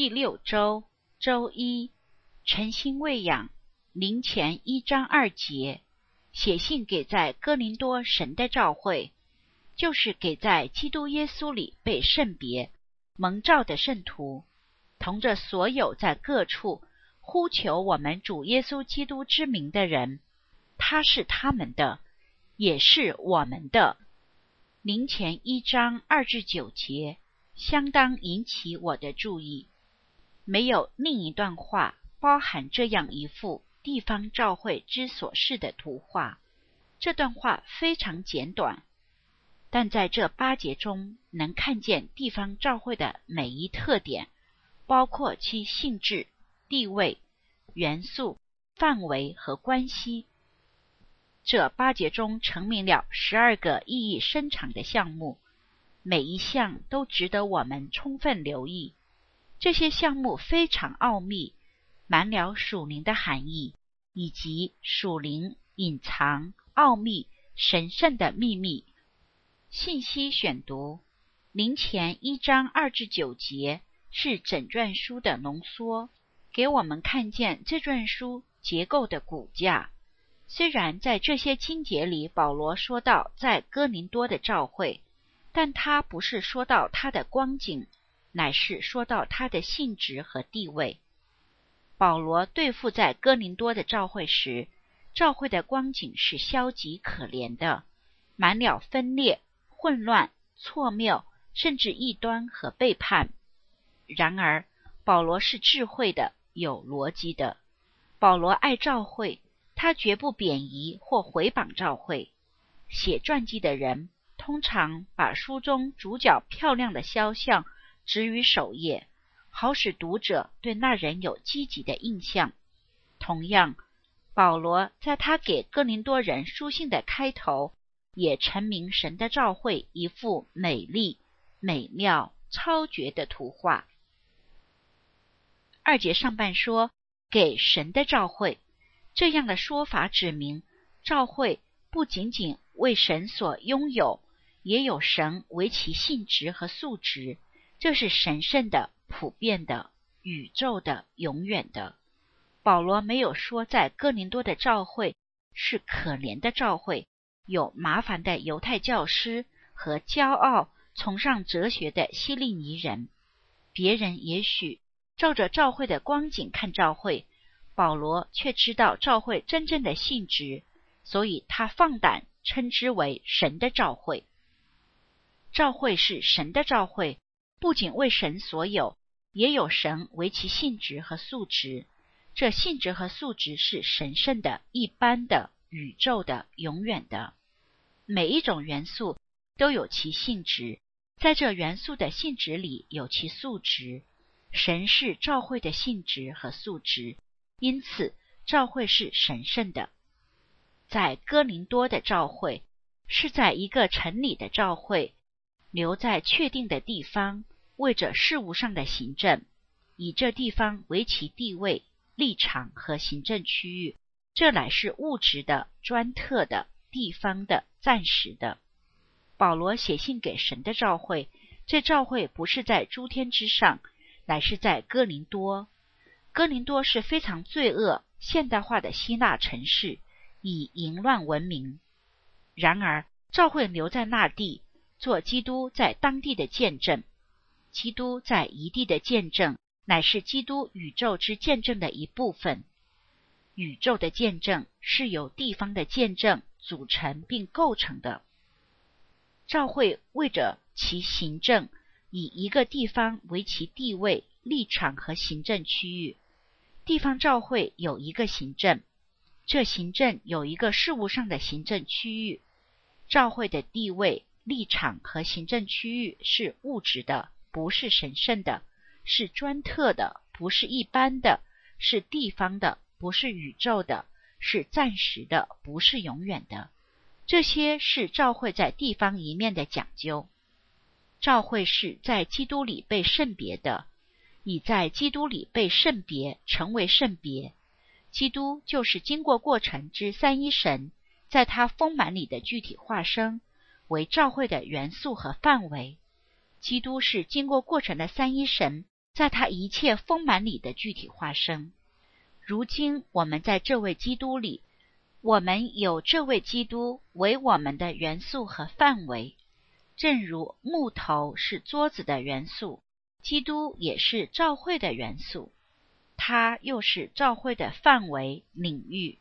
第6周周一，诚心喂养，林前1章2节，写信给在哥林多神的召会，就是给在基督耶稣里被圣别蒙召的圣徒，同着所有在各处呼求我们主耶稣基督之名的人，他是他们的，也是我们的。林前1章2至9节相当引起我的注意。没有另一段话包含这样一幅地方教会之所是的图画。这段话非常简短，但在这8节中能看见地方教会的每一特点，包括其性质、地位、元素、范围和关系。这8节中陈明了12个意义深长的项目，每一项都值得我们充分留意。这些项目非常奥秘，满了属灵的含义，以及属灵隐藏、奥秘、神圣的秘密。信息选读：林前1章2至9节是整卷书的浓缩，给我们看见这卷书结构的骨架。虽然在这些经节里保罗说到在哥林多的召会，但他不是说到他的光景，乃是说到他的性质和地位。保罗对付在哥林多的召会时，召会的光景是消极可怜的，满了分裂、混乱、错谬，甚至异端和背叛。然而保罗是智慧的，有逻辑的。保罗爱召会，他绝不贬夷或毁谤召会。写传记的人通常把书中主角漂亮的肖像置于首页，好使读者对那人有积极的印象。同样，保罗在他给哥林多人书信的开头，也陈明神的召会一幅美丽、美妙、超绝的图画。2节上半说给神的召会，这样的说法指明召会不仅仅为神所拥有，也有神为其性质和素质，这是神圣的、普遍的、宇宙的、永远的。保罗没有说在哥林多的召会是可怜的召会，有麻烦的犹太教师和骄傲崇尚哲学的希利尼人。别人也许照着召会的光景看召会，保罗却知道召会真正的性质，所以他放胆称之为神的召会。召会是神的召会，不仅为神所有，也有神为其性质和素质。这性质和素质是神圣的、一般的、宇宙的、永远的。每一种元素都有其性质，在这元素的性质里有其素质。神是召会的性质和素质，因此召会是神圣的。在哥林多的召会是在一个城里的召会，留在确定的地方，为着事务上的行政，以这地方为其地位、立场和行政区域，这乃是物质的、专特的、地方的、暂时的。保罗写信给神的召会，这召会不是在诸天之上，乃是在哥林多。哥林多是非常罪恶、现代化的希腊城市，以淫乱闻名。然而召会留在那地，做基督在当地的见证。基督在一地的见证，乃是基督宇宙之见证的一部分。宇宙的见证是由地方的见证组成并构成的。召会为着其行政，以一个地方为其地位、立场和行政区域。地方召会有一个行政，这行政有一个事务上的行政区域。召会的地位、立场和行政区域是物质的，不是神圣的，是专特的，不是一般的，是地方的，不是宇宙的，是暂时的，不是永远的。这些是召会在地方一面的讲究。召会是在基督里被圣别的，以在基督里被圣别成为圣别。基督就是经过过程之三一神，在他丰满里的具体化身，为召会的元素和范围。基督是经过过程的三一神， 在他一切丰满里的具体化身。如今我们在这位基督里，我们有这位基督为我们的元素和范围，正如木头是桌子的元素，基督也是教会的元素，他又是教会的范围领域。